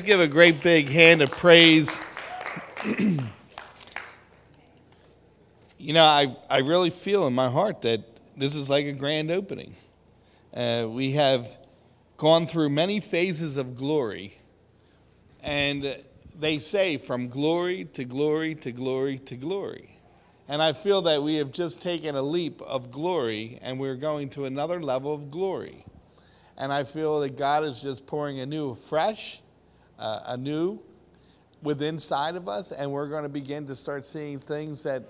give a great big hand of praise. You know, I really feel in my heart that this is like a grand opening. We have gone through many phases of glory, and they say from glory to glory to glory to glory. And I feel that we have just taken a leap of glory, and we're going to another level of glory. And I feel that God is just pouring anew within inside of us, and we're going to begin to start seeing things that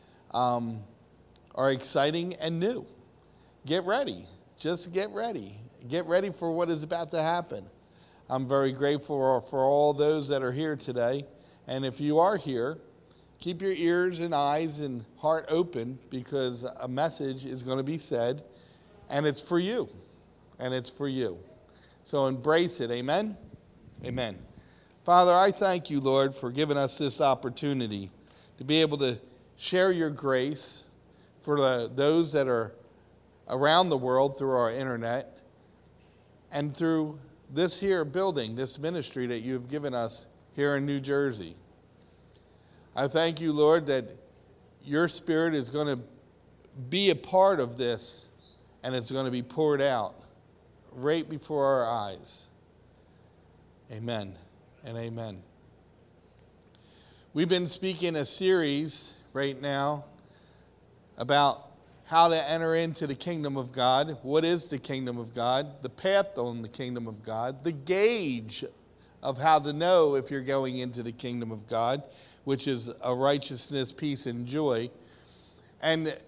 are exciting and new. Get ready. Just get ready. Get ready for what is about to happen. I'm very grateful for all those that are here today. And if you are here, keep your ears and eyes and heart open, because a message is going to be said, and it's for you. And it's for you. So embrace it. Amen? Amen. Father, I thank you, Lord, for giving us this opportunity to be able to share your grace for those that are around the world through our internet and through this here building, this ministry that you've given us here in New Jersey. I thank you, Lord, that your Spirit is going to be a part of this, and it's going to be poured out right before our eyes. Amen and amen. We've been speaking a series right now about how to enter into the kingdom of God. What is the kingdom of God? The path on the kingdom of God. The gauge of how to know if you're going into the kingdom of God, which is a righteousness, peace, and joy. And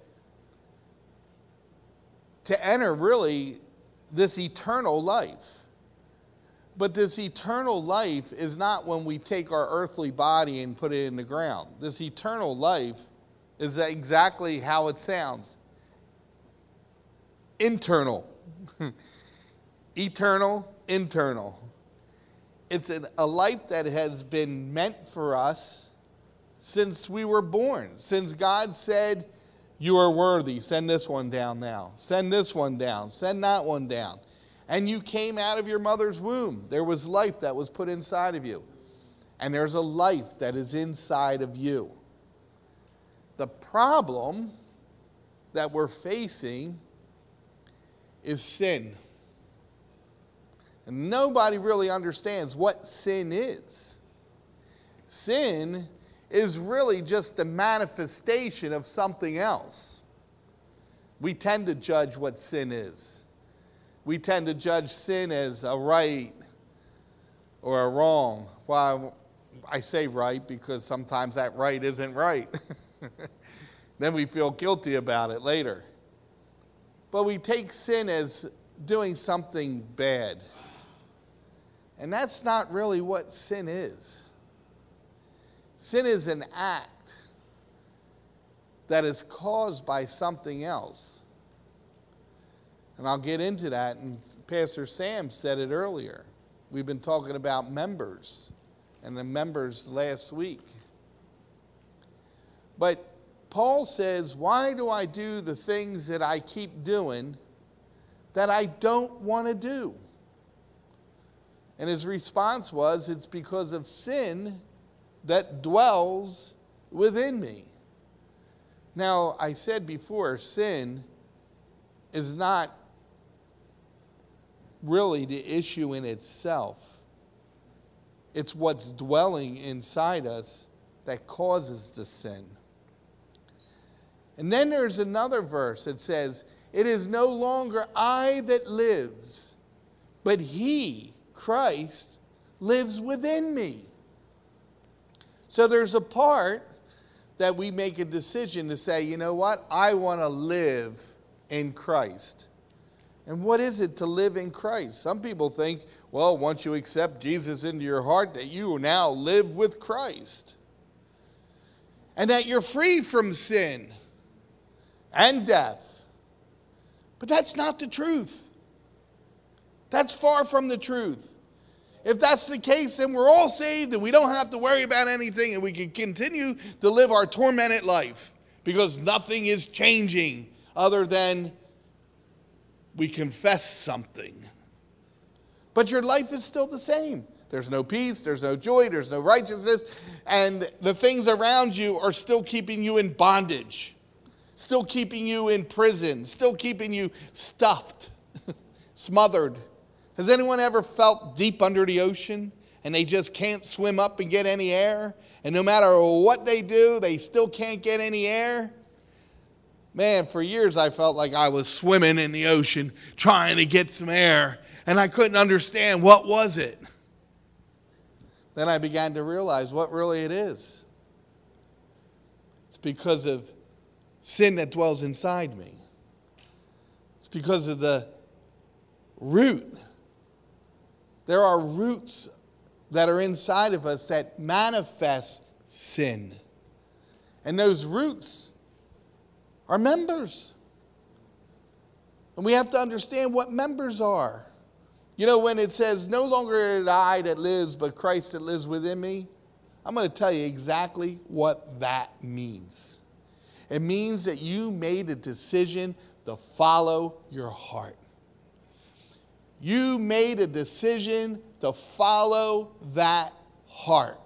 to enter really this eternal life. But this eternal life is not when we take our earthly body and put it in the ground. This eternal life is exactly how it sounds. Internal. Eternal, internal. It's a life that has been meant for us since we were born. Since God said, you are worthy. Send this one down now. Send this one down. Send that one down. And you came out of your mother's womb. There was life that was put inside of you. And there's a life that is inside of you. The problem that we're facing is sin. And nobody really understands what sin is. Sin is really just the manifestation of something else. We tend to judge what sin is. We tend to judge sin as a right or a wrong. Well, I say right because sometimes that right isn't right. Then we feel guilty about it later. But we take sin as doing something bad. And that's not really what sin is. Sin is an act that is caused by something else. And I'll get into that, and Pastor Sam said it earlier. We've been talking about members, and the members last week. But Paul says, why do I do the things that I keep doing that I don't want to do? And his response was, it's because of sin that dwells within me. Now, I said before, sin is not really the issue in itself. It's what's dwelling inside us that causes the sin. And then there's another verse that says, it is no longer I that lives, but he, Christ, lives within me. So there's a part that we make a decision to say, you know what? I want to live in Christ. And what is it to live in Christ? Some people think, well, once you accept Jesus into your heart, that you now live with Christ. And that you're free from sin and death. But that's not the truth. That's far from the truth. If that's the case, then we're all saved and we don't have to worry about anything, and we can continue to live our tormented life because nothing is changing other than we confess something. But your life is still the same. There's no peace, there's no joy, there's no righteousness, and the things around you are still keeping you in bondage, still keeping you in prison, still keeping you stuffed, smothered. Has anyone ever felt deep under the ocean and they just can't swim up and get any air? And no matter what they do, they still can't get any air? Man, for years I felt like I was swimming in the ocean trying to get some air, and I couldn't understand what was it. Then I began to realize what really it is. It's because of sin that dwells inside me. It's because of the root. There are roots that are inside of us that manifest sin. And those roots are members. And we have to understand what members are. You know, when it says, no longer is it I that lives, but Christ that lives within me, I'm going to tell you exactly what that means. It means that you made a decision to follow your heart. You made a decision to follow that heart.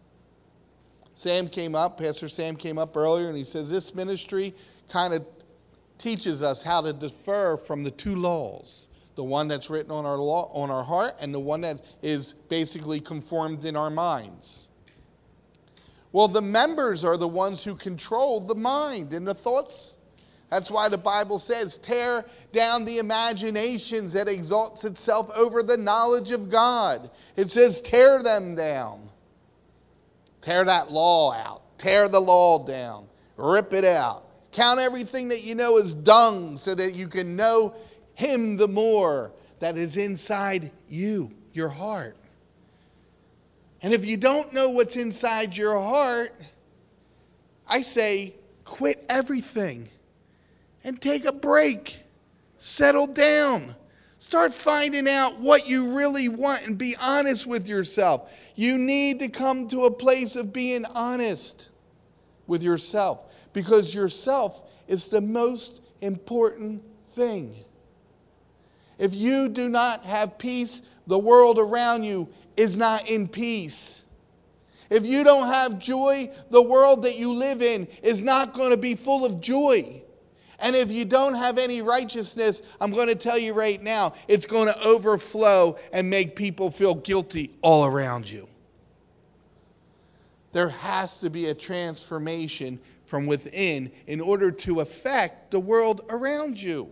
Pastor Sam came up earlier, and he says this ministry kind of teaches us how to defer from the two laws. The one that's written on our heart, and the one that is basically conformed in our minds. Well, the members are the ones who control the mind and the thoughts. That's why the Bible says, tear down the imaginations that exalts itself over the knowledge of God. It says, tear them down. Tear that law out. Tear the law down. Rip it out. Count everything that you know as dung so that you can know Him the more that is inside you, your heart. And if you don't know what's inside your heart, I say quit everything and take a break. Settle down. Start finding out what you really want and be honest with yourself. You need to come to a place of being honest with yourself, because yourself is the most important thing. If you do not have peace, the world around you is not in peace. If you don't have joy, the world that you live in is not going to be full of joy. And if you don't have any righteousness, I'm going to tell you right now, it's going to overflow and make people feel guilty all around you. There has to be a transformation from within in order to affect the world around you.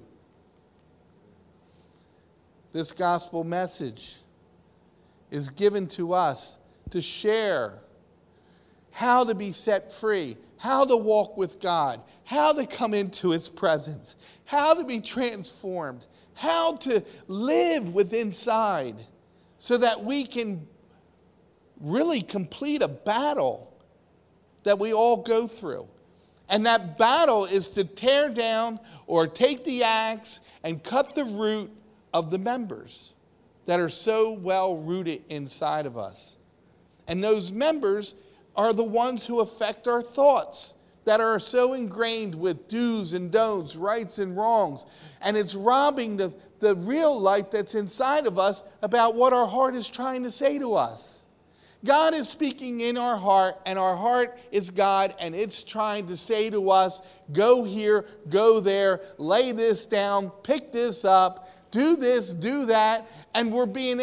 This gospel message is given to us to share how to be set free, how to walk with God, how to come into His presence, how to be transformed, how to live with inside so that we can really complete a battle that we all go through. And that battle is to tear down or take the axe and cut the root of the members that are so well rooted inside of us. And those members are the ones who affect our thoughts, that are so ingrained with do's and don'ts, rights and wrongs. And it's robbing the real life that's inside of us about what our heart is trying to say to us. God is speaking in our heart, and our heart is God, and it's trying to say to us, go here, go there, lay this down, pick this up, do this, do that, and we're being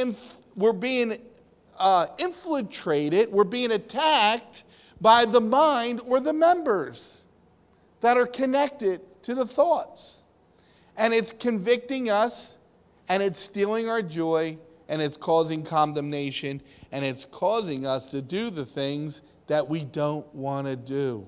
infiltrated, we're being attacked by the mind or the members that are connected to the thoughts. And it's convicting us, and it's stealing our joy, and it's causing condemnation, and it's causing us to do the things that we don't want to do.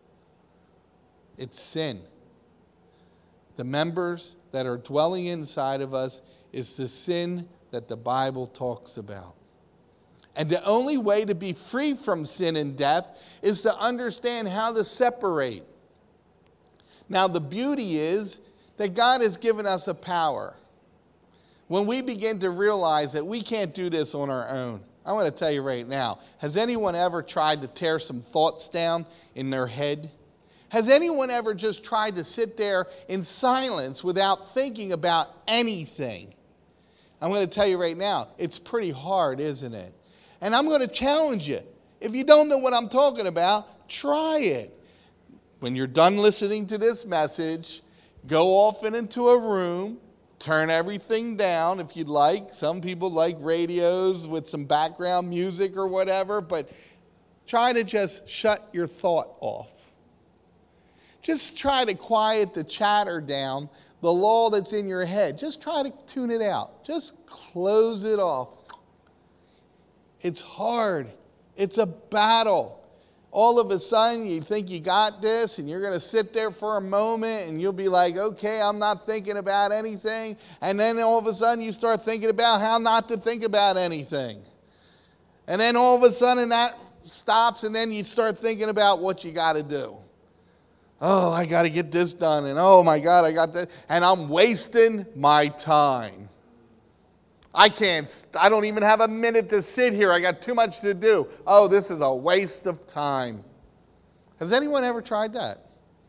It's sin. The members that are dwelling inside of us is the sin that the Bible talks about. And the only way to be free from sin and death is to understand how to separate. Now, the beauty is that God has given us a power. When we begin to realize that we can't do this on our own, I want to tell you right now, has anyone ever tried to tear some thoughts down in their head? Has anyone ever just tried to sit there in silence without thinking about anything? I'm going to tell you right now, it's pretty hard, isn't it? And I'm going to challenge you. If you don't know what I'm talking about, try it. When you're done listening to this message, go off into a room, turn everything down if you'd like. Some people like radios with some background music or whatever, but try to just shut your thought off. Just try to quiet the chatter down, the lull that's in your head. Just try to tune it out. Just close it off. It's hard. It's a battle. All of a sudden, you think you got this, and you're going to sit there for a moment, and you'll be like, okay, I'm not thinking about anything. And then all of a sudden, you start thinking about how not to think about anything. And then all of a sudden, that stops, and then you start thinking about what you got to do. Oh, I got to get this done, and oh my God, I got that. And I'm wasting my time. I don't even have a minute to sit here. I got too much to do. Oh, this is a waste of time. Has anyone ever tried that?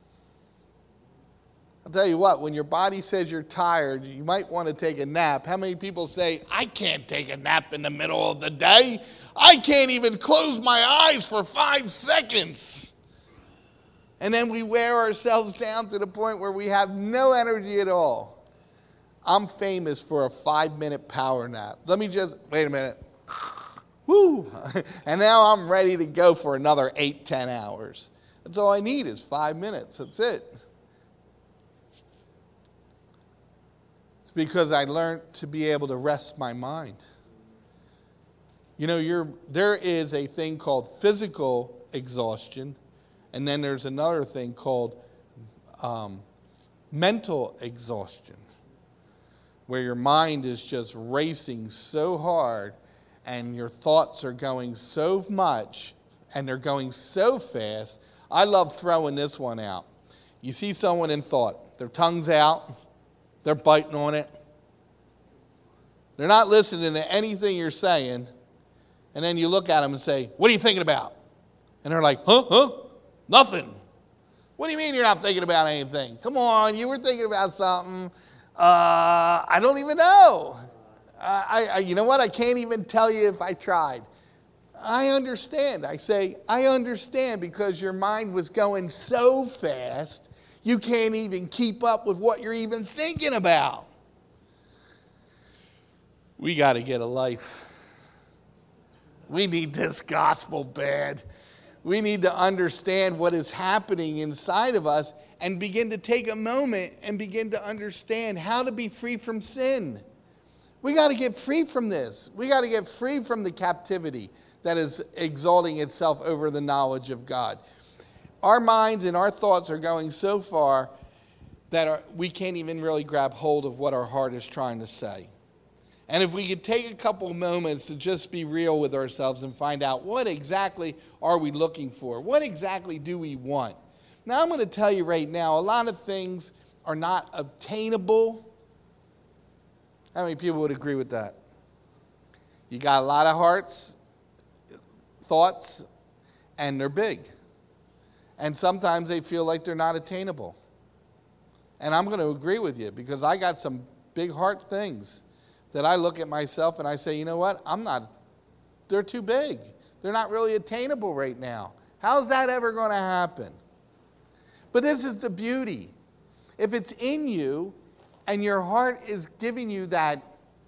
I'll tell you what, when your body says you're tired, you might want to take a nap. How many people say, I can't take a nap in the middle of the day? I can't even close my eyes for 5 seconds. And then we wear ourselves down to the point where we have no energy at all. I'm famous for a 5-minute power nap. Wait a minute. Woo! And now I'm ready to go for another 8-10 hours. That's all I need is 5 minutes. That's it. It's because I learned to be able to rest my mind. You know, there is a thing called physical exhaustion, and then there's another thing called mental exhaustion, where your mind is just racing so hard and your thoughts are going so much and they're going so fast. I love throwing this one out. You see someone in thought, their tongue's out, they're biting on it. They're not listening to anything you're saying. And then you look at them and say, what are you thinking about? And they're like, huh? Nothing. What do you mean you're not thinking about anything? Come on, you were thinking about something. I don't even know. You know what? I can't even tell you if I tried. I understand. I say, I understand because your mind was going so fast, you can't even keep up with what you're even thinking about. We got to get a life. We need this gospel bad. We need to understand what is happening inside of us and begin to take a moment and begin to understand how to be free from sin. We got to get free from this. We got to get free from the captivity that is exalting itself over the knowledge of God. Our minds and our thoughts are going so far that we can't even really grab hold of what our heart is trying to say. And if we could take a couple moments to just be real with ourselves and find out what exactly are we looking for? What exactly do we want? Now, I'm going to tell you right now, a lot of things are not obtainable. How many people would agree with that? You got a lot of thoughts, and they're big. And sometimes they feel like they're not attainable. And I'm going to agree with you because I got some big heart things that I look at myself and I say, you know what? They're too big. They're not really attainable right now. How's that ever going to happen? But this is the beauty. If it's in you and your heart is giving you that,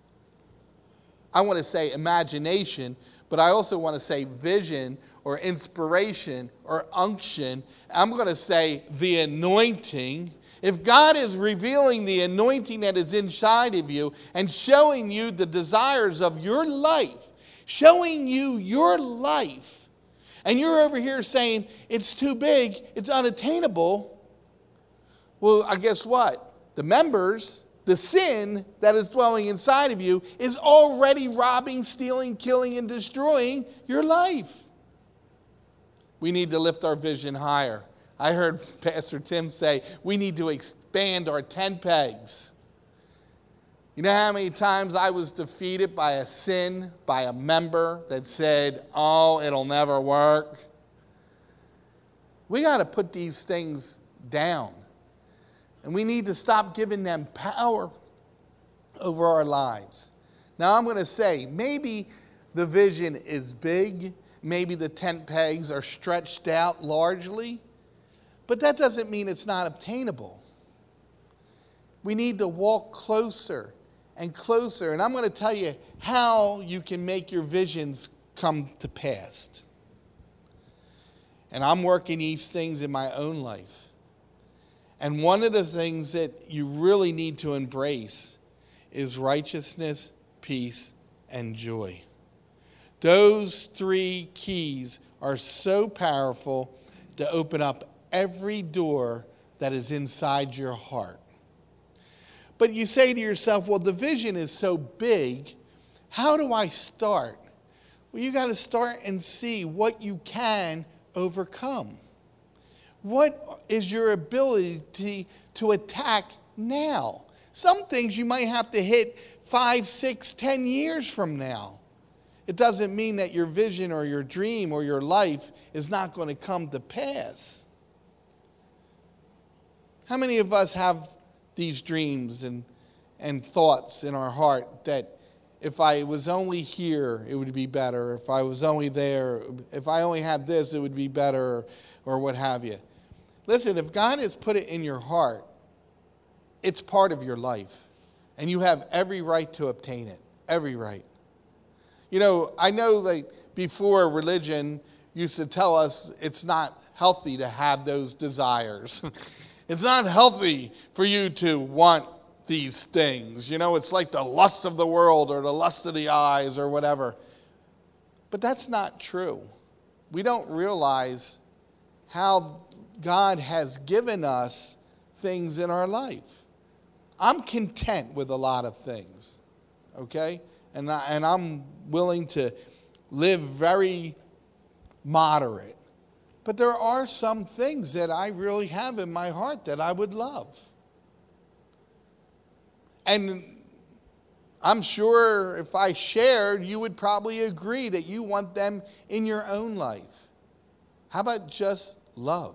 I want to say imagination, but I also want to say vision or inspiration or unction. I'm going to say the anointing. If God is revealing the anointing that is inside of you and showing you the desires of your life, showing you your life, and you're over here saying, it's too big, it's unattainable, well, I guess what? The sin that is dwelling inside of you is already robbing, stealing, killing, and destroying your life. We need to lift our vision higher. I heard Pastor Tim say, we need to expand our tent pegs. You know how many times I was defeated by a sin, by a member that said, oh, it'll never work? We got to put these things down. And we need to stop giving them power over our lives. Now I'm going to say, maybe The vision is big. Maybe the tent pegs are stretched out largely. But that doesn't mean it's not obtainable. We need to walk closer and closer. And I'm going to tell you how you can make your visions come to pass. And I'm working these things in my own life. And one of the things that you really need to embrace is righteousness, peace, and joy. Those three keys are so powerful to open up every door that is inside your heart. But you say to yourself, well, the vision is so big. How do I start? Well, you got to start and see what you can overcome. What is your ability to attack now? Some things you might have to hit 5, 6, 10 years from now. It doesn't mean that your vision or your dream or your life is not going to come to pass. How many of us have these dreams and thoughts in our heart that if I was only here, it would be better. If I was only there, if I only had this, it would be better, or what have you. Listen, if God has put it in your heart, it's part of your life. And you have every right to obtain it. Every right. You know, I know that before religion used to tell us it's not healthy to have those desires. It's not healthy for you to want these things. You know, it's like the lust of the world or the lust of the eyes or whatever. But that's not true. We don't realize how God has given us things in our life. I'm content with a lot of things, okay? And I'm willing to live very moderate. But there are some things that I really have in my heart that I would love. And I'm sure if I shared, you would probably agree that you want them in your own life. How about just love?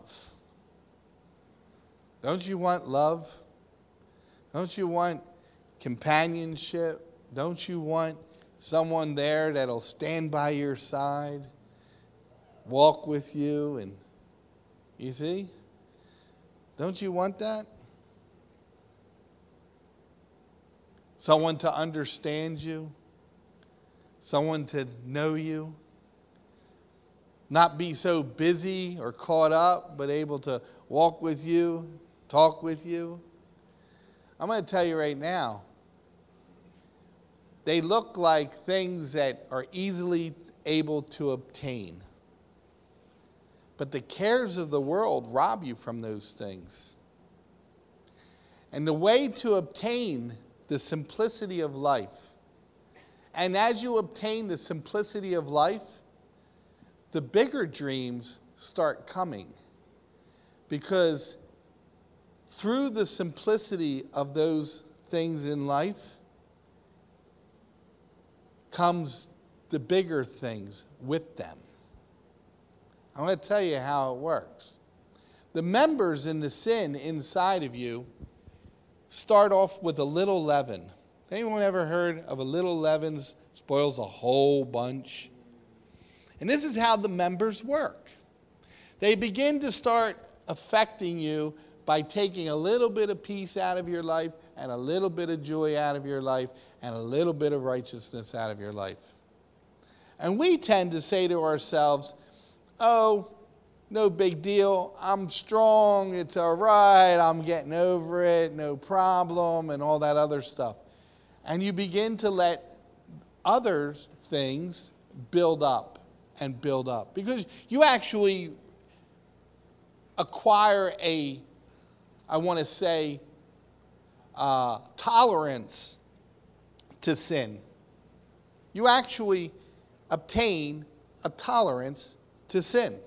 Don't you want love? Don't you want companionship? Don't you want someone there that'll stand by your side, walk with you, and you see? Don't you want that? Someone to understand you, someone to know you, not be so busy or caught up, but able to walk with you, talk with you. I'm going to tell you right now, they look like things that are easily able to obtain. But the cares of the world rob you from those things. And the way to obtain the simplicity of life, and as you obtain the simplicity of life, the bigger dreams start coming. Because through the simplicity of those things in life comes the bigger things with them. I'm going to tell you how it works. The members in the sin inside of you start off with a little leaven. Anyone ever heard of a little leaven spoils a whole bunch? And this is how the members work. They begin to start affecting you by taking a little bit of peace out of your life and a little bit of joy out of your life and a little bit of righteousness out of your life. And we tend to say to ourselves, oh, no big deal. I'm strong. It's all right. I'm getting over it. No problem, and all that other stuff. And you begin to let other things build up and build up. Because you actually acquire tolerance to sin. You actually obtain a tolerance to sin.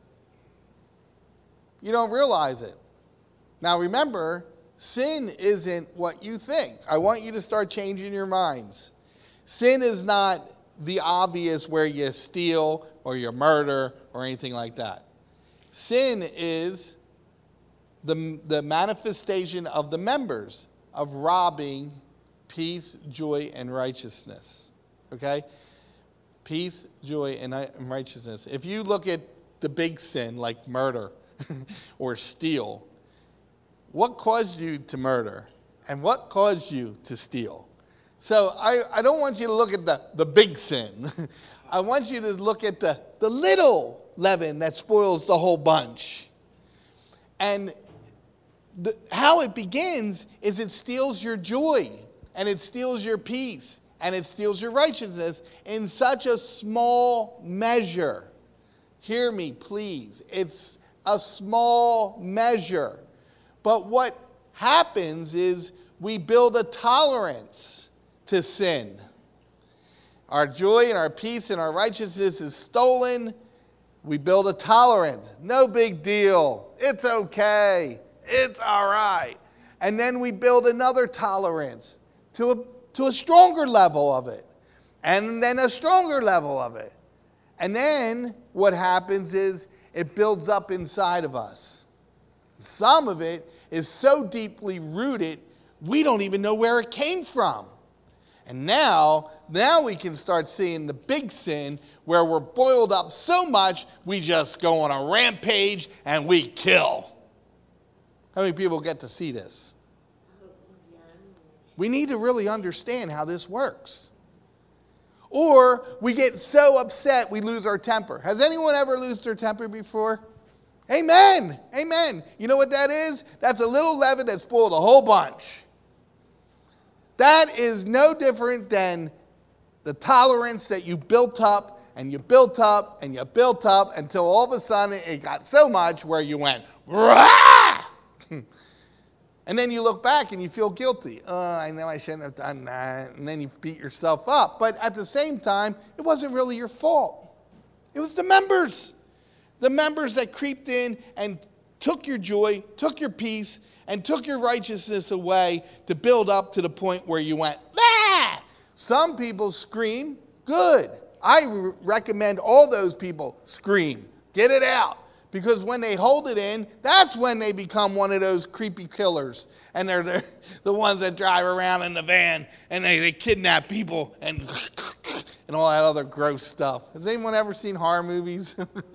You don't realize it. Now remember, sin isn't what you think. I want you to start changing your minds. Sin is not the obvious where you steal or you murder or anything like that. Sin is the manifestation of the members of robbing peace, joy, and righteousness. Okay? peace, joy, and righteousness. If you look at the big sin like murder or steal, what caused you to murder and what caused you to steal? So I don't want you to look at the big sin. I want you to look at the little leaven that spoils the whole bunch. And how it begins is it steals your joy, and it steals your peace, and it steals your righteousness in such a small measure. Hear me, please. It's a small measure. But what happens is we build a tolerance to sin. Our joy and our peace and our righteousness is stolen. We build a tolerance. No big deal. It's okay. It's all right. And then we build another tolerance to a stronger level of it. And then a stronger level of it. And then what happens is it builds up inside of us. Some of it is so deeply rooted, we don't even know where it came from. And now we can start seeing the big sin where we're boiled up so much, we just go on a rampage and we kill. How many people get to see this? We need to really understand how this works. Or we get so upset we lose our temper. Has anyone ever lost their temper before? Amen. Amen. You know what that is? That's a little leaven that spoiled a whole bunch. That is no different than the tolerance that you built up and you built up and you built up until all of a sudden it got so much where you went, rah! And then you look back and you feel guilty. Oh, I know I shouldn't have done that. And then you beat yourself up. But at the same time, it wasn't really your fault. It was the members. The members that creeped in and took your joy, took your peace, and took your righteousness away to build up to the point where you went, ah! Some people scream, good. I recommend all those people scream. Get it out. Because when they hold it in, that's when they become one of those creepy killers. And they're the ones that drive around in the van and they kidnap people and all that other gross stuff. Has anyone ever seen horror movies?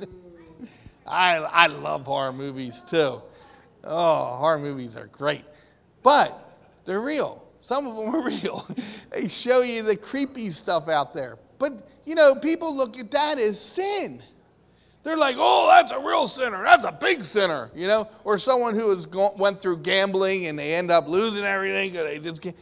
I love horror movies too. Oh, horror movies are great. But they're real. Some of them are real. They show you the creepy stuff out there. But, people look at that as sin. They're like, oh, that's a real sinner. That's a big sinner, Or someone who went through gambling and they end up losing everything. They just can't.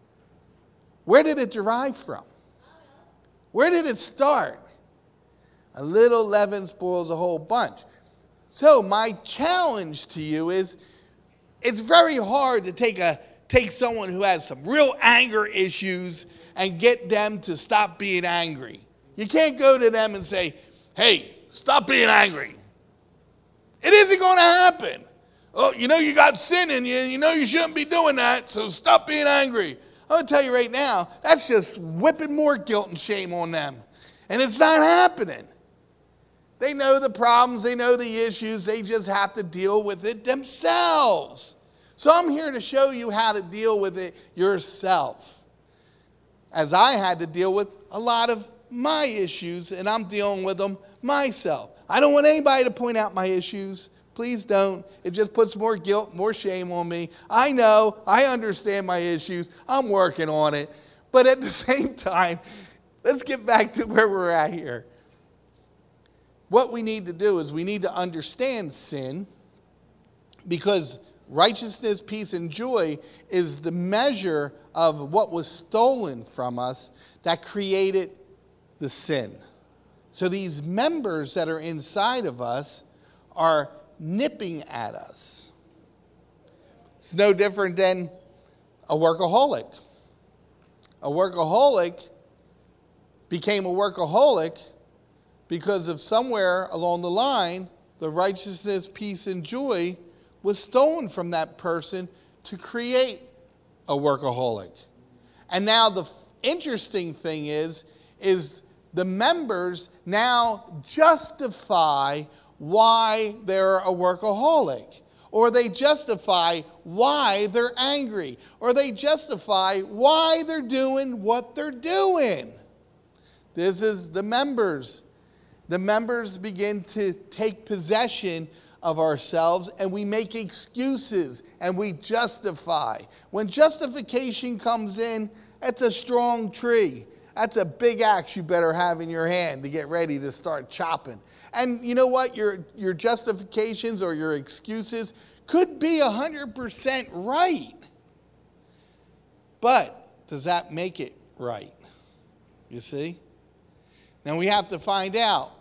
Where did it derive from? Where did it start? A little leaven spoils a whole bunch. So my challenge to you is, it's very hard to take someone who has some real anger issues and get them to stop being angry. You can't go to them and say, hey, stop being angry. It isn't going to happen. Oh, you got sin in you, and you shouldn't be doing that, so stop being angry. I'm going to tell you right now, that's just whipping more guilt and shame on them. And it's not happening. They know the problems, they know the issues, they just have to deal with it themselves. So I'm here to show you how to deal with it yourself. As I had to deal with a lot of my issues, and I'm dealing with them myself. I don't want anybody to point out my issues. Please don't. It just puts more guilt, more shame on me. I know, I understand my issues. I'm working on it. But at the same time, let's get back to where we're at here. What we need to do is we need to understand sin, because righteousness, peace, and joy is the measure of what was stolen from us that created the sin. So these members that are inside of us are nipping at us. It's no different than a workaholic. A workaholic became a workaholic because of somewhere along the line, the righteousness, peace, and joy was stolen from that person to create a workaholic. And now the interesting thing is the members now justify why they're a workaholic, or they justify why they're angry, or they justify why they're doing what they're doing. This is the members. The members begin to take possession of ourselves, and we make excuses and we justify. When justification comes in, it's a strong tree. That's a big axe you better have in your hand to get ready to start chopping. And you know what? Your justifications or your excuses could be 100% right. But does that make it right? You see? Now we have to find out.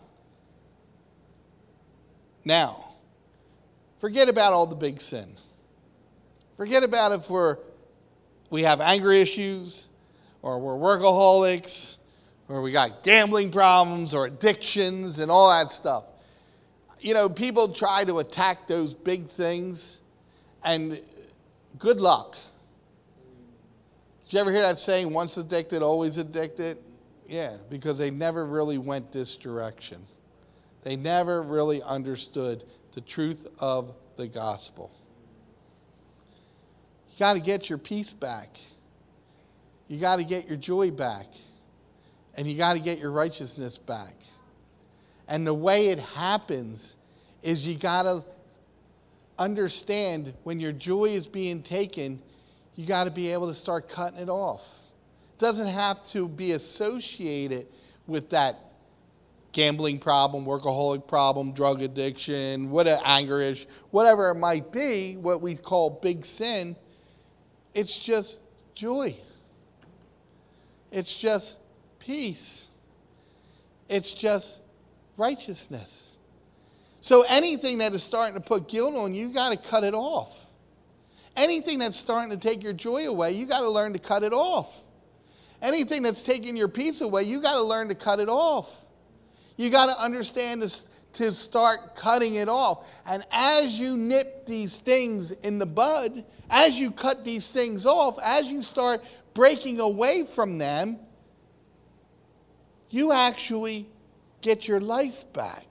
Now, forget about all the big sin. Forget about if we have anger issues, or we're workaholics, or we got gambling problems or addictions and all that stuff. You know, people try to attack those big things, and good luck. Did you ever hear that saying, once addicted, always addicted? Yeah, because they never really went this direction. They never really understood the truth of the gospel. You got to get your peace back. You got to get your joy back. And you got to get your righteousness back. And the way it happens is you got to understand when your joy is being taken, you got to be able to start cutting it off. It doesn't have to be associated with that gambling problem, workaholic problem, drug addiction, anger issue, whatever it might be, what we call big sin. It's just joy. It's just peace. It's just righteousness. So anything that is starting to put guilt on you, you got to cut it off. Anything that's starting to take your joy away, you got to learn to cut it off. Anything that's taking your peace away, you got to learn to cut it off. You got to understand to start cutting it off. And as you nip these things in the bud, as you cut these things off, as you start breaking away from them, you actually get your life back.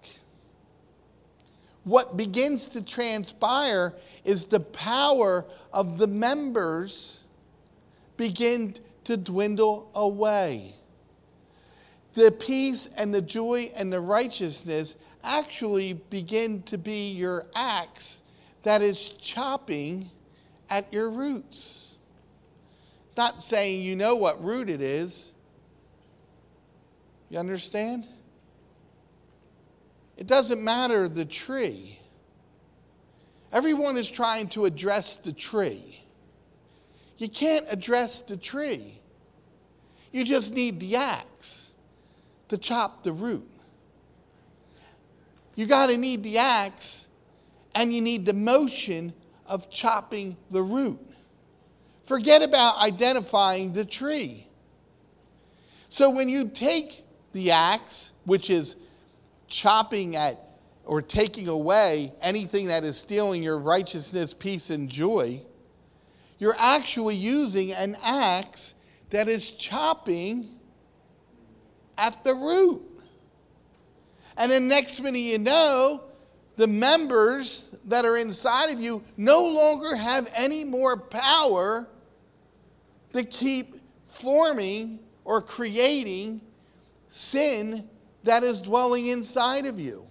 What begins to transpire is the power of the members begin to dwindle away. The peace and the joy and the righteousness actually begin to be your axe that is chopping at your roots. Not saying you know what root it is. You understand? It doesn't matter the tree. Everyone is trying to address the tree. You can't address the tree. You just need the axe to chop the root. You got to need the axe, and you need the motion of chopping the root. Forget about identifying the tree. So when you take the axe, which is chopping at or taking away anything that is stealing your righteousness, peace, and joy, you're actually using an axe that is chopping at the root. And then next minute you know, the members that are inside of you no longer have any more power to keep forming or creating sin that is dwelling inside of you.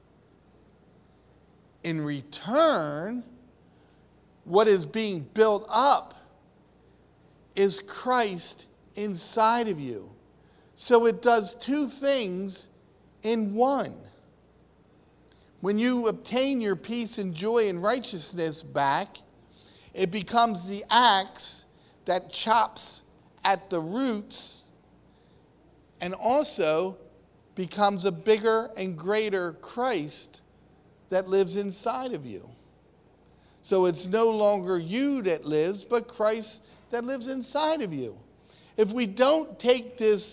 In return, what is being built up is Christ inside of you. So it does two things in one. When you obtain your peace and joy and righteousness back, it becomes the axe that chops at the roots, and also becomes a bigger and greater Christ that lives inside of you. So it's no longer you that lives, but Christ that lives inside of you. If we don't take this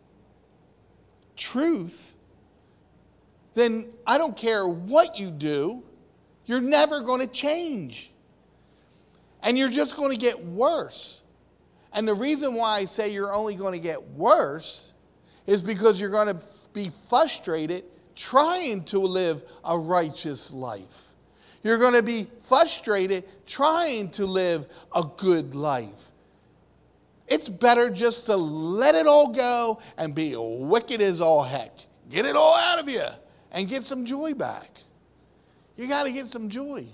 truth, then I don't care what you do, you're never going to change. And you're just going to get worse. And the reason why I say you're only going to get worse is because you're going to be frustrated trying to live a righteous life. You're going to be frustrated trying to live a good life. It's better just to let it all go and be wicked as all heck. Get it all out of you and get some joy back. You got to get some joy.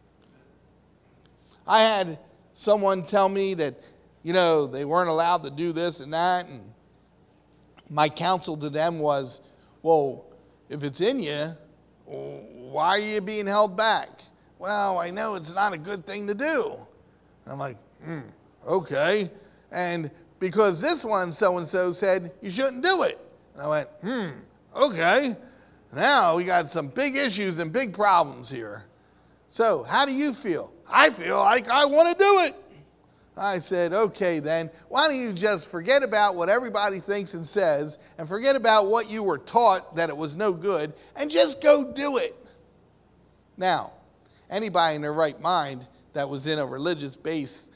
I had someone tell me that, they weren't allowed to do this and that. And my counsel to them was, well, if it's in you, why are you being held back? Well, I know it's not a good thing to do. And I'm like, okay. And because this one so-and-so said you shouldn't do it. And I went, okay. Now we got some big issues and big problems here. So how do you feel? I feel like I want to do it. I said, okay then, why don't you just forget about what everybody thinks and says and forget about what you were taught that it was no good and just go do it. Now, anybody in their right mind that was in a religious base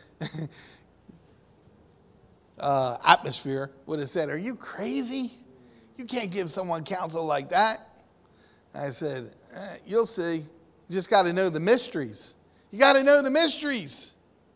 atmosphere would have said, are you crazy? You can't give someone counsel like that. I said, you'll see. You just got to know the mysteries. You got to know the mysteries.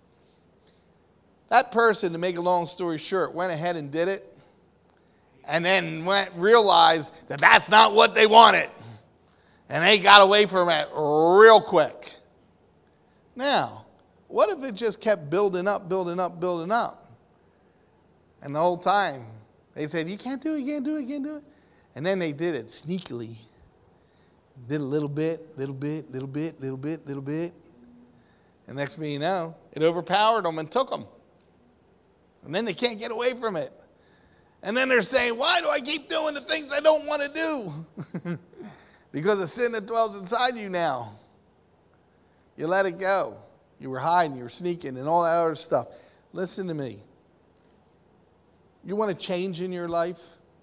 That person, to make a long story short, went ahead and did it and then realized that that's not what they wanted. And they got away from it real quick. Now, what if it just kept building up, building up, building up? And the whole time, they said, you can't do it, you can't do it, you can't do it. And then they did it sneakily. Did a little bit, little bit, little bit, little bit, little bit. And next thing you know, it overpowered them and took them. And then they can't get away from it. And then they're saying, why do I keep doing the things I don't want to do? Because of sin that dwells inside you now. You let it go. You were hiding, you were sneaking, and all that other stuff. Listen to me. You want to change in your life?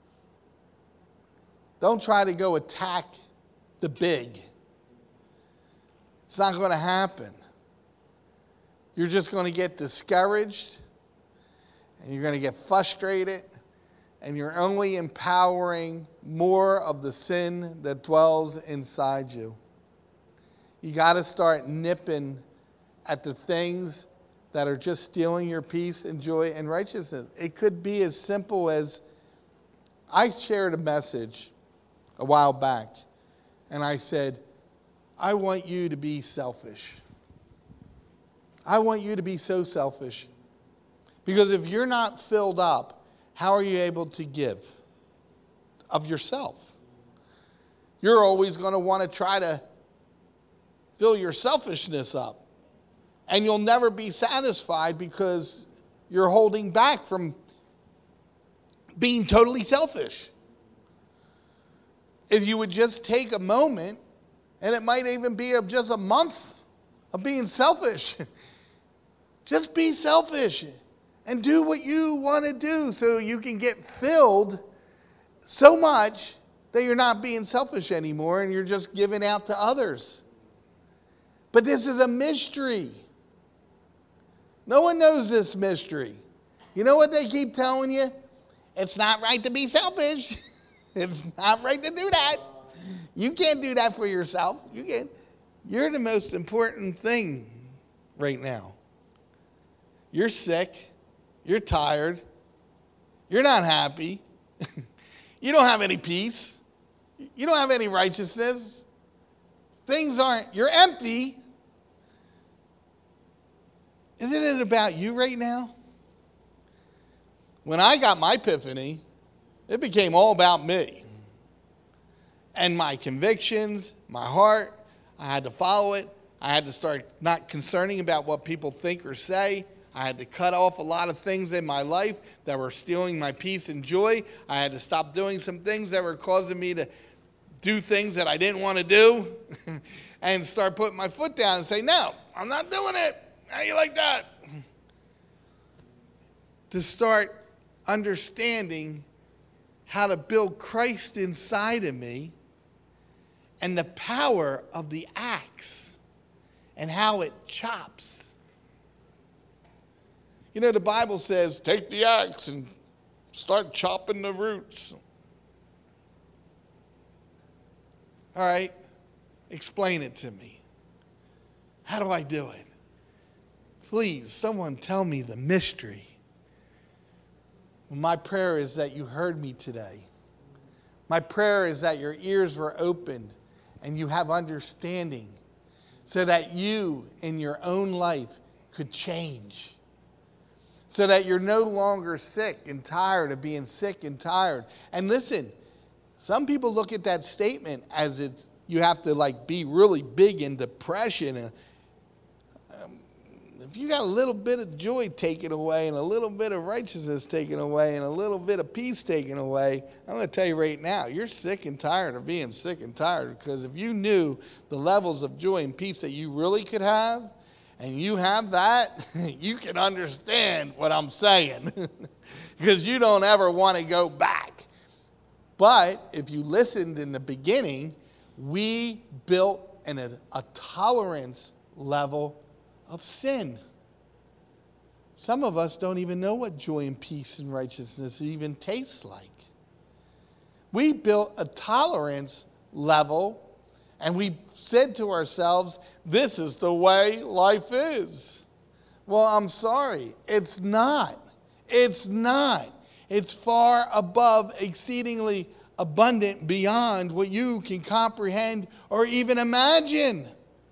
Don't try to go attack the big. It's not going to happen. You're just going to get discouraged, and you're going to get frustrated, and you're only empowering more of the sin that dwells inside you. You got to start nipping at the things that are just stealing your peace and joy and righteousness. It could be as simple as, I shared a message a while back, and I said, I want you to be selfish. I want you to be so selfish. Because if you're not filled up, how are you able to give of yourself? You're always going to want to try to fill your selfishness up. And you'll never be satisfied because you're holding back from being totally selfish. If you would just take a moment, and it might even be of just a month of being selfish. Just be selfish and do what you want to do so you can get filled so much that you're not being selfish anymore and you're just giving out to others. But this is a mystery. No one knows this mystery. You know what they keep telling you? It's not right to be selfish. It's not right to do that. You can't do that for yourself. You can't. You're the most important thing right now. You're sick. You're tired. You're not happy. You don't have any peace. You don't have any righteousness. You're empty. Isn't it about you right now? When I got my epiphany, it became all about me. And my convictions, my heart, I had to follow it. I had to start not concerning about what people think or say. I had to cut off a lot of things in my life that were stealing my peace and joy. I had to stop doing some things that were causing me to do things that I didn't want to do and start putting my foot down and say, no, I'm not doing it. How you like that? To start understanding how to build Christ inside of me and the power of the axe and how it chops. You know, the Bible says, take the axe and start chopping the roots. All right, explain it to me. How do I do it? Please, someone tell me the mystery. My prayer is that you heard me today. My prayer is that your ears were opened and you have understanding so that you in your own life could change. So that you're no longer sick and tired of being sick and tired. And listen, some people look at that statement as you have to be really big in depression. If you got a little bit of joy taken away and a little bit of righteousness taken away and a little bit of peace taken away, I'm going to tell you right now, you're sick and tired of being sick and tired. Because if you knew the levels of joy and peace that you really could have, and you have that, you can understand what I'm saying. Because you don't ever want to go back. But if you listened in the beginning, we built a tolerance level of sin. Some of us don't even know what joy and peace and righteousness even tastes like. We built a tolerance level and we said to ourselves, this is the way life is. Well, I'm sorry. It's not. It's not. It's far above, exceedingly abundant beyond what you can comprehend or even imagine.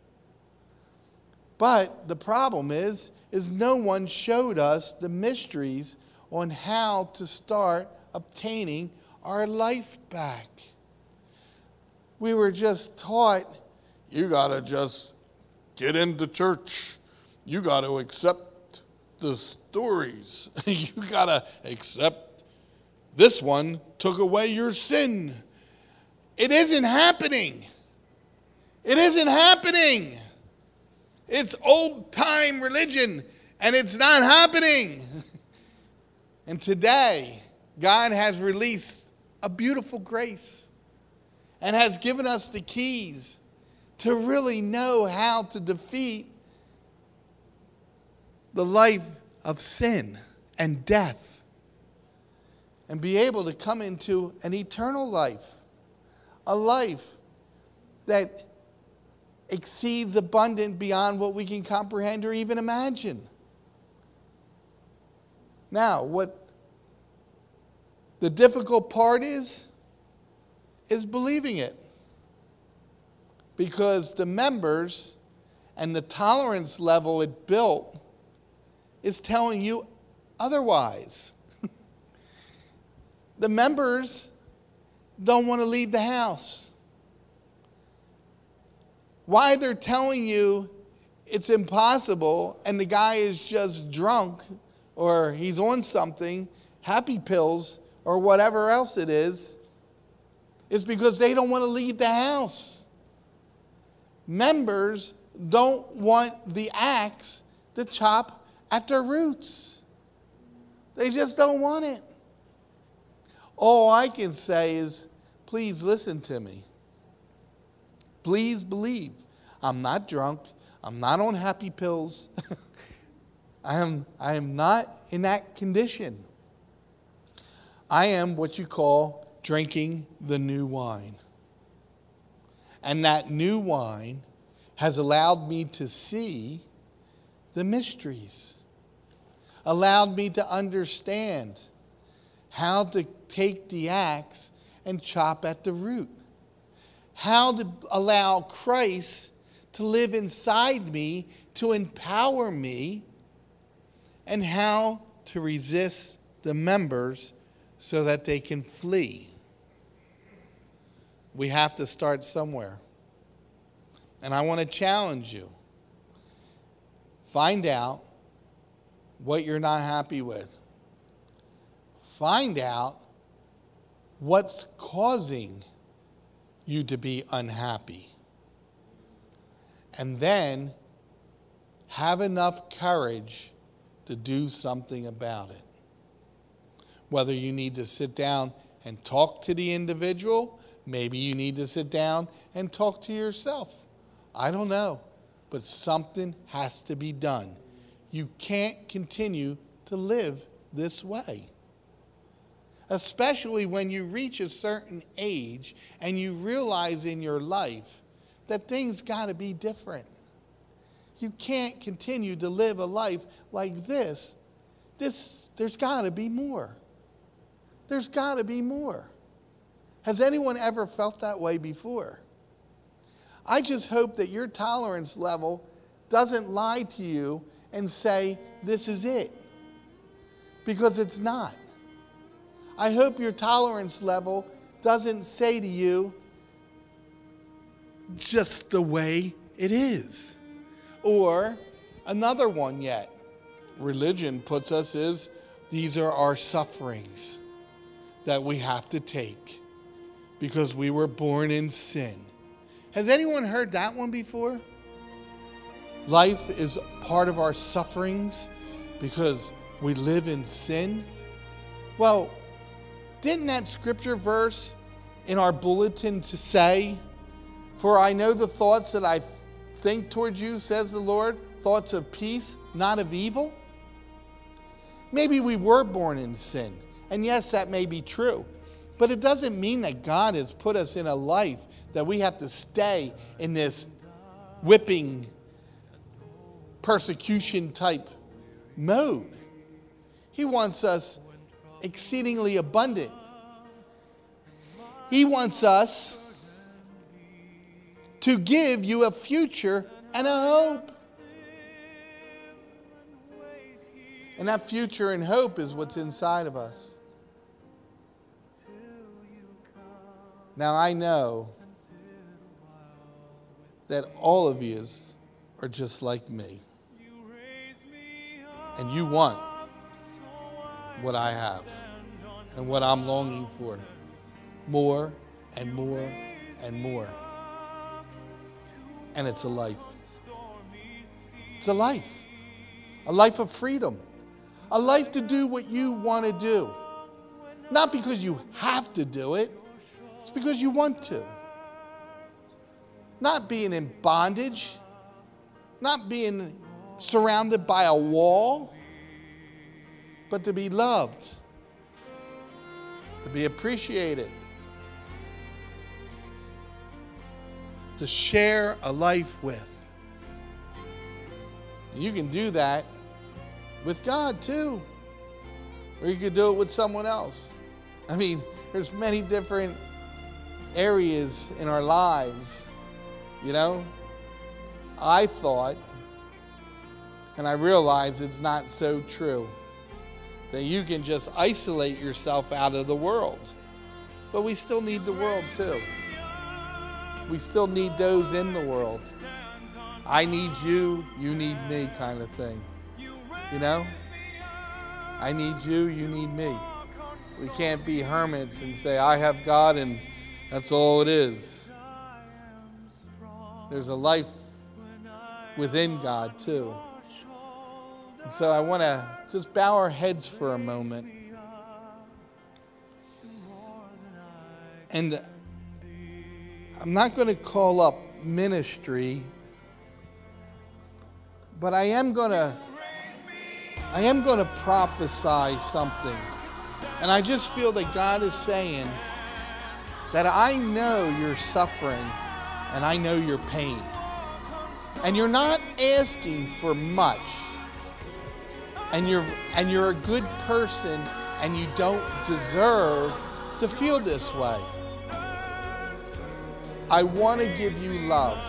But the problem is no one showed us the mysteries on how to start obtaining our life back. We were just taught, you got to just get into church. You got to accept the stories. You got to accept this one took away your sin. It isn't happening. It isn't happening. It's old-time religion, and it's not happening. And today, God has released a beautiful grace and has given us the keys to really know how to defeat the life of sin and death and be able to come into an eternal life, a life that exceeds abundant beyond what we can comprehend or even imagine. Now, what the difficult part is believing it. Because the members and the tolerance level it built is telling you otherwise. The members don't want to leave the house. Why they're telling you it's impossible and the guy is just drunk or he's on something, happy pills or whatever else it is because they don't want to leave the house. Members don't want the axe to chop at their roots. They just don't want it. All I can say is, please listen to me. Please believe. I'm not drunk. I'm not on happy pills. I am not in that condition. I am what you call drinking the new wine. And that new wine has allowed me to see the mysteries, allowed me to understand how to take the axe and chop at the root, how to allow Christ to live inside me, to empower me, and how to resist the members so that they can flee. We have to start somewhere. And I want to challenge you. Find out what you're not happy with. Find out what's causing you to be unhappy. And then have enough courage to do something about it. Whether you need to sit down and talk to the individual, maybe you need to sit down and talk to yourself. I don't know, but something has to be done. You can't continue to live this way. Especially when you reach a certain age and you realize in your life that things got to be different. You can't continue to live a life like this. There's got to be more. There's got to be more. Has anyone ever felt that way before? I just hope that your tolerance level doesn't lie to you and say, this is it. Because it's not. I hope your tolerance level doesn't say to you, just the way it is. Or another one yet. Religion puts us is, these are our sufferings that we have to take because we were born in sin. Has anyone heard that one before? Life is part of our sufferings because we live in sin. Well, didn't that scripture verse in our bulletin to say, for I know the thoughts that I think towards you, says the Lord, thoughts of peace, not of evil? Maybe we were born in sin. And yes, that may be true. But it doesn't mean that God has put us in a life that we have to stay in this whipping, persecution type mode. He wants us exceedingly abundant. He wants us to give you a future and a hope. And that future and hope is what's inside of us. Now I know that all of you are just like me. And you want what I have and what I'm longing for. More and more and more. And it's a life. It's a life. A life of freedom. A life to do what you want to do. Not because you have to do it. It's because you want to. Not being in bondage. Not being surrounded by a wall. But to be loved. To be appreciated. To share a life with. And you can do that with God too. Or you could do it with someone else. I mean, there's many different areas in our lives, you know. I thought, and I realize it's not so true, that you can just isolate yourself out of the world. But we still need the world too. We still need those in the world. I need you, you need me kind of thing. You know? I need you, you need me. We can't be hermits and say, I have God and that's all it is. There's a life within God too. And so I want to just bow our heads for a moment. And I'm not going to call up ministry, but I am going to prophesy something. And I just feel that God is saying that I know your suffering and I know your pain. And you're not asking for much. And you're a good person and you don't deserve to feel this way. I want to give you love.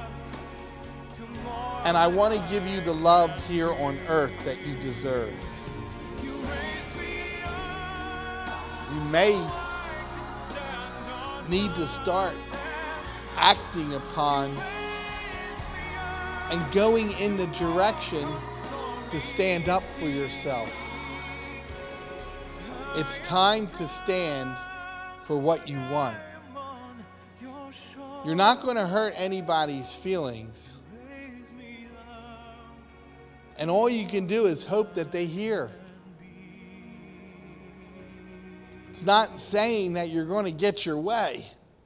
And I want to give you the love here on earth that you deserve. You may need to start acting upon and going in the direction to stand up for yourself. It's time to stand for what you want. You're not going to hurt anybody's feelings. And all you can do is hope that they hear. It's not saying that you're going to get your way.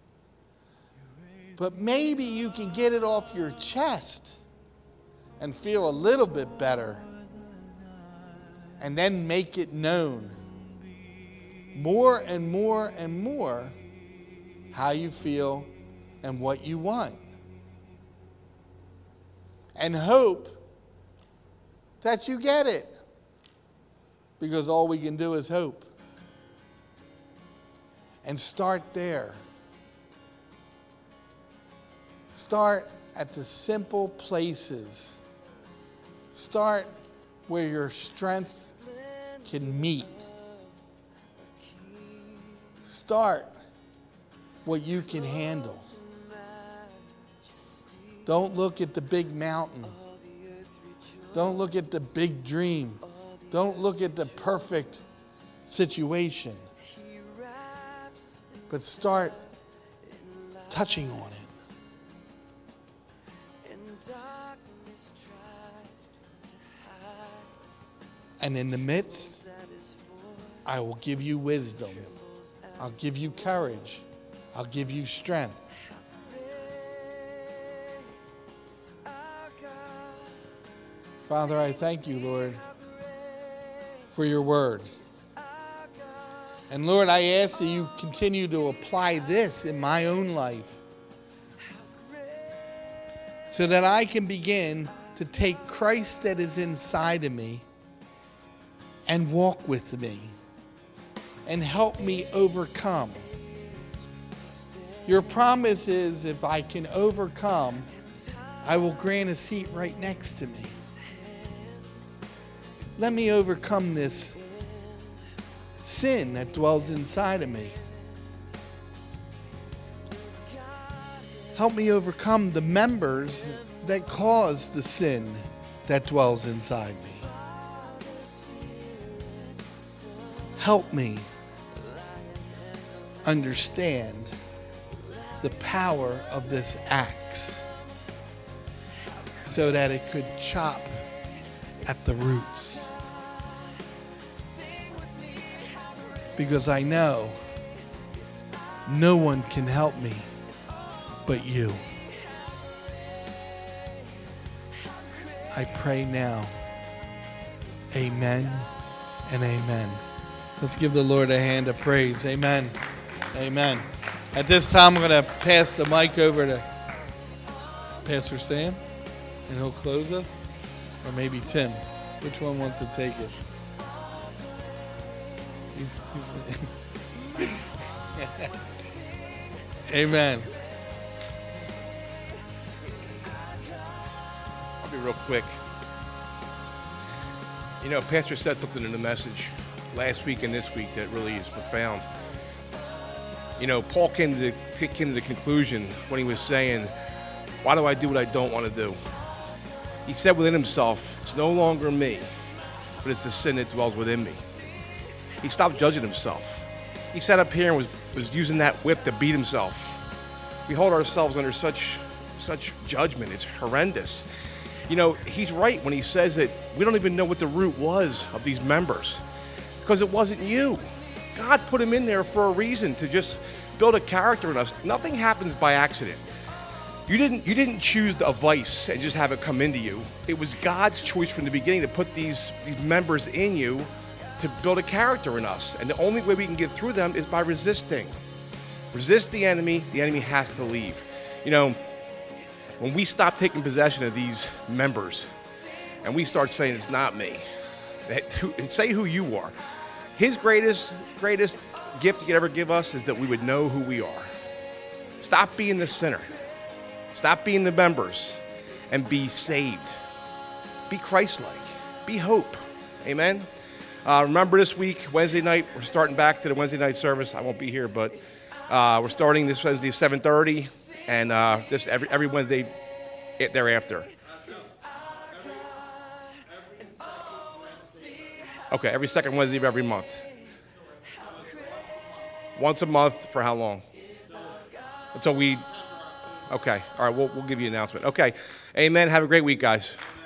But maybe you can get it off your chest and feel a little bit better. And then make it known more and more and more how you feel and what you want. And hope that you get it. Because all we can do is hope. And start there. Start at the simple places. Start where your strength can meet. Start what you can handle. Don't look at the big mountain. Don't look at the big dream. Don't look at the perfect situation. But start touching on it. And in the midst, I will give you wisdom. I'll give you courage. I'll give you strength. Father, I thank you, Lord, for your word. And Lord, I ask that you continue to apply this in my own life so that I can begin to take Christ that is inside of me and walk with me and help me overcome. Your promise is if I can overcome, I will grant a seat right next to me. Let me overcome this sin that dwells inside of me. Help me overcome the members that cause the sin that dwells inside me. Help me understand the power of this axe so that it could chop at the roots. Because I know no one can help me but you. I pray now. Amen and amen. Let's give the Lord a hand of praise. Amen. Amen. At this time, I'm going to pass the mic over to Pastor Sam, and he'll close us. Or maybe Tim. Which one wants to take it? Amen. I'll be real quick. You know, Pastor said something in the message last week and this week that really is profound. You know, Paul came to the conclusion when he was saying, why do I do what I don't want to do? He said within himself, it's no longer me, but it's the sin that dwells within me. He stopped judging himself. He sat up here and was using that whip to beat himself. We hold ourselves under such judgment. It's horrendous. You know, he's right when he says that we don't even know what the root was of these members, because it wasn't you. God put him in there for a reason, to just build a character in us. Nothing happens by accident. You didn't choose a vice and just have it come into you. It was God's choice from the beginning to put these members in you to build a character in us. And the only way we can get through them is by resisting. Resist the enemy has to leave. You know, when we stop taking possession of these members and we start saying it's not me, say who you are. His greatest gift he could ever give us is that we would know who we are. Stop being the sinner. Stop being the members and be saved. Be Christ-like. Be hope. Amen. Remember this week, Wednesday night, we're starting back to the Wednesday night service. I won't be here, but we're starting this Wednesday at 7:30 and just every Wednesday thereafter. Okay, every second Wednesday of every month. Once a month for how long? Until we... Okay, all right, we'll give you an announcement. Okay, amen. Have a great week, guys.